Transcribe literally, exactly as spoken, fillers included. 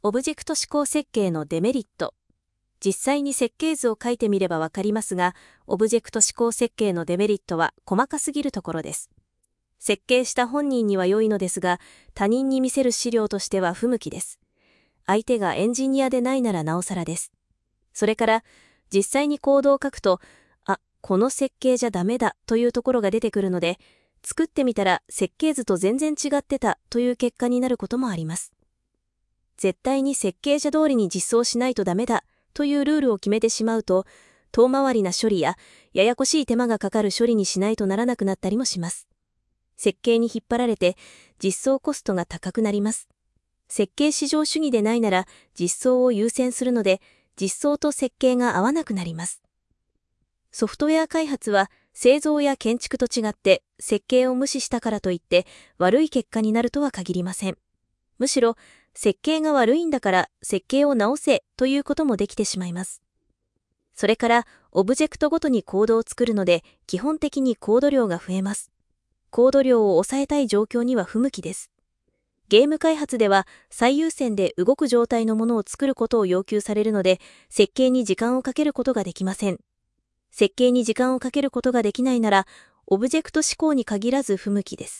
オブジェクト指向設計のデメリット。実際に設計図を書いてみればわかりますが、オブジェクト指向設計のデメリットは細かすぎるところです。設計した本人には良いのですが、他人に見せる資料としては不向きです。相手がエンジニアでないならなおさらです。それから、実際にコードを書くと、あ、この設計じゃダメだというところが出てくるので、作ってみたら設計図と全然違ってたという結果になることもあります。絶対に設計者通りに実装しないとダメだというルールを決めてしまうと、遠回りな処理やややこしい手間がかかる処理にしないとならなくなったりもします。設計に引っ張られて実装コストが高くなります。設計至上主義でないなら実装を優先するので、実装と設計が合わなくなります。ソフトウェア開発は製造や建築と違って設計を無視したからといって悪い結果になるとは限りません。むしろ設計が悪いんだから設計を直せということもできてしまいます。それからオブジェクトごとにコードを作るので基本的にコード量が増えます。コード量を抑えたい状況には不向きです。ゲーム開発では最優先で動く状態のものを作ることを要求されるので設計に時間をかけることができません。設計に時間をかけることができないならオブジェクト指向に限らず不向きです。